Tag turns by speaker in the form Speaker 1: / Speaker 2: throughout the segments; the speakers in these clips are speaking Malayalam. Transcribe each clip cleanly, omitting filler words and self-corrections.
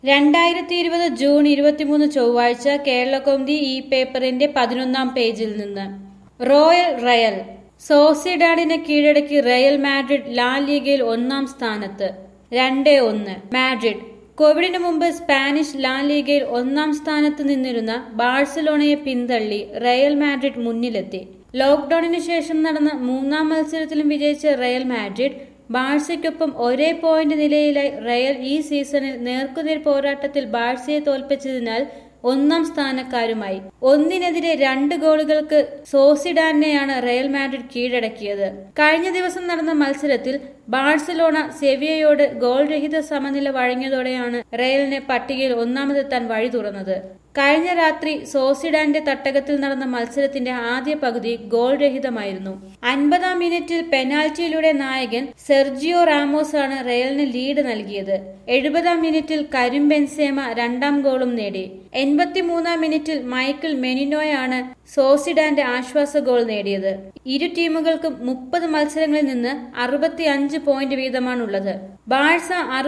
Speaker 1: 2020 ജൂൺ 23 ചൊവ്വാഴ്ച കേരളകൗമുദി ഈ പേപ്പറിന്റെ 11-ാം പേജിൽ നിന്ന് റയൽ സോസിഡാഡിനെ കീഴടക്കി റയൽ മാഡ്രിഡ് ലാ ലീഗയിൽ 1-ാം സ്ഥാനത്ത് 2-1 മാഡ്രിഡ് കോവിഡിന് മുമ്പ് സ്പാനിഷ് ലാ ലീഗയിൽ 1-ാം സ്ഥാനത്ത് നിന്നിരുന്ന ബാഴ്സലോണയെ പിന്തള്ളി റയൽ മാഡ്രിഡ് മുന്നിലെത്തി. ലോക്ഡൌണിന് ശേഷം നടന്ന 3-ാം മത്സരത്തിലും വിജയിച്ച റയൽ മാഡ്രിഡ് ബാഴ്സയ്ക്കൊപ്പം ഒരേ പോയിന്റ് നിലയിലായി. റയൽ ഈ സീസണിൽ നേർക്കുനേർ പോരാട്ടത്തിൽ ബാഴ്സയെ തോൽപ്പിച്ചതിനാൽ 1-ാം സ്ഥാനക്കാരുമായി. 1-നെതിരെ 2 ഗോളുകൾക്ക് സോസിഡാഡിനെയാണ് റയൽ മാഡ്രിഡ് കീഴടക്കിയത്. കഴിഞ്ഞ ദിവസം നടന്ന മത്സരത്തിൽ ബാഴ്സലോണ സെവിയയോട് ഗോൾ രഹിത സമനില വഴങ്ങിയതോടെയാണ് റയലിന് പട്ടികയിൽ 1-ാമതെത്താൻ വഴി തുറന്നത്. കഴിഞ്ഞ രാത്രി സോസിഡാഡിന്റെ തട്ടകത്തിൽ നടന്ന മത്സരത്തിന്റെ ആദ്യ പകുതി ഗോൾ രഹിതമായിരുന്നു. 50-ാം മിനിറ്റിൽ പെനാൽറ്റിയിലൂടെ നായകൻ സെർജിയോ റാമോസ് ആണ് റയലിന് ലീഡ് നൽകിയത്. 70-ാം മിനിറ്റിൽ കരീം ബെൻസേമ 2-ാം ഗോളും നേടി. 83-ാം മിനിറ്റിൽ മൈക്കിൾ മെനിനോയാണ് സോസിഡാഡിന്റെ ആശ്വാസ ഗോൾ നേടിയത്. ഇരു ടീമുകൾക്കും 30 മത്സരങ്ങളിൽ നിന്ന് 65 പോയിന്റ് വീതമാണുള്ളത്. ബാഴ്സ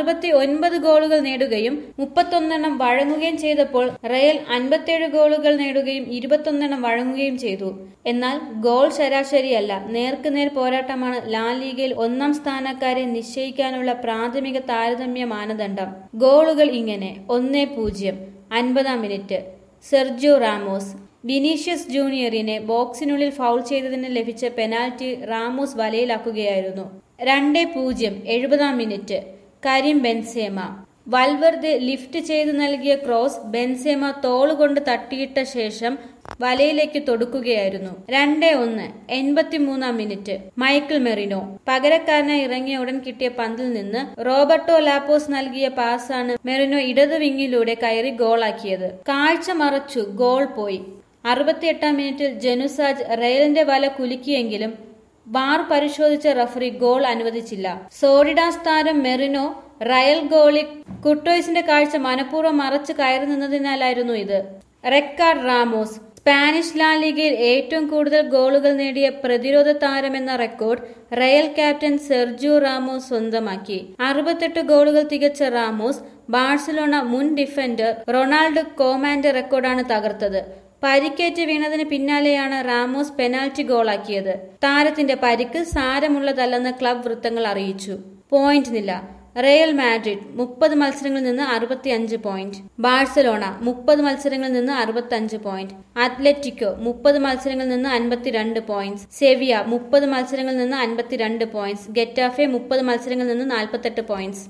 Speaker 1: 69 ഗോളുകൾ നേടുകയും 31 വഴങ്ങുകയും ചെയ്തപ്പോൾ റയൽ 57 ഗോളുകൾ നേടുകയും 21 വഴങ്ങുകയും ചെയ്തു. എന്നാൽ ഗോൾ ശരാശരിയല്ല, നേർക്കുനേർ പോരാട്ടമാണ് ലാ ലീഗയിൽ 1-ാം സ്ഥാനക്കാരെ നിശ്ചയിക്കാനുള്ള പ്രാഥമിക താരതമ്യ മാനദണ്ഡം. ഗോളുകൾ ഇങ്ങനെ: 1-0 50-ാം മിനിറ്റ് സെർജിയോ റാമോസ് വിനീഷ്യസ് ജൂനിയറിനെ ബോക്സിനുള്ളിൽ ഫൗൾ ചെയ്തതിന് ലഭിച്ച പെനാൽറ്റി റാമോസ് വലയിലാക്കുകയായിരുന്നു. 2-0 70-ാം minute Karim Benzema Valverde lift ചെയ്ത് നൽകിയ ക്രോസ് ബെൻസേമ തോളുകൊണ്ട് തട്ടിയിട്ട ശേഷം വലയിലേക്ക് തൊടുക്കുകയായിരുന്നു. 2-1 83-ാം മിനിറ്റ് മൈക്കിൾ മെറിനോ പകരക്കാരനായി ഇറങ്ങിയ ഉടൻ കിട്ടിയ പന്തിൽ നിന്ന് റോബർട്ടോ ലാപ്പോസ് നൽകിയ പാസാണ് മെറിനോ ഇടതു വിങ്ങിലൂടെ കയറി ഗോളാക്കിയത്. കാഴ്ച മറച്ചു, ഗോൾ പോയി. 68-ാം മിനിറ്റിൽ ജനുസാജ് റയലിന്റെ വല കുലുക്കിയെങ്കിലും ബാർ പരിശോധിച്ച റഫറി ഗോൾ അനുവദിച്ചില്ല. സോളിഡാസ് താരം മെറിനോ റയൽ ഗോളി കുട്ടോയ്സിന്റെ കാഴ്ച മനഃപൂർവ്വം മറച്ച് കയറി നിന്നതിനാലായിരുന്നു ഇത്. റെക്കാർഡ് റാമോസ് സ്പാനിഷ് ലാ ലീഗയിൽ ഏറ്റവും കൂടുതൽ ഗോളുകൾ നേടിയ പ്രതിരോധ താരമെന്ന record Real captain Sergio Ramos സ്വന്തമാക്കി. 68 ഗോളുകൾ തികച്ച റാമോസ് ബാഴ്സലോണ മുൻ ഡിഫൻഡർ റൊണാൾഡോ കോമാന്റെ റെക്കോർഡാണ് തകർത്തത്. പരിക്കേറ്റ് വീണതിന് പിന്നാലെയാണ് റാമോസ് പെനാൽറ്റി ഗോളാക്കിയത്. താരത്തിന്റെ പരിക്ക് സാരമുള്ളതല്ലെന്ന് ക്ലബ് വൃത്തങ്ങൾ അറിയിച്ചു. പോയിന്റ് നില: റയൽ മാഡ്രിഡ് 30 മത്സരങ്ങളിൽ നിന്ന് 65 പോയിന്റ്, ബാഴ്സലോണ 30 മത്സരങ്ങളിൽ നിന്ന് 65 പോയിന്റ്, അത്ലറ്റിക്കോ 30 മത്സരങ്ങളിൽ നിന്ന് 52 പോയിന്റ്സ്, സെവിയ 30 മത്സരങ്ങളിൽ നിന്ന് 52 പോയിന്റ്സ്, ഗെറ്റാഫെ 30 മത്സരങ്ങളിൽ നിന്ന് 48 പോയിന്റ്സ്.